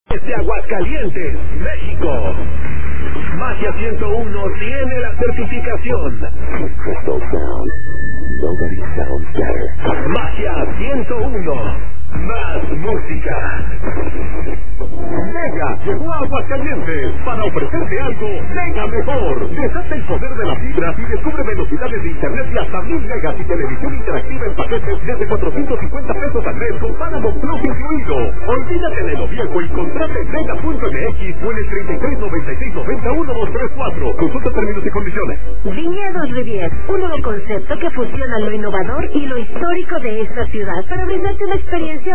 Desde Aguascalientes, México. Magia 101 tiene la certificación. Crystal Sound. Nobody sounds better. Magia 101. Más música. Mega llegó a Aguascalientes para ofrecerte algo mega mejor. Desata el poder de las fibras y descubre velocidades de internet de hasta 1000 megas y televisión interactiva en paquetes desde 450 pesos al mes con Paramount Plus incluido. Olvídate de lo viejo y contrata en mega.mx o en el 3396901234. Consulta términos y condiciones. Viñedos Rivier, un nuevo concepto que fusiona lo innovador y lo histórico de esta ciudad para brindarte una experiencia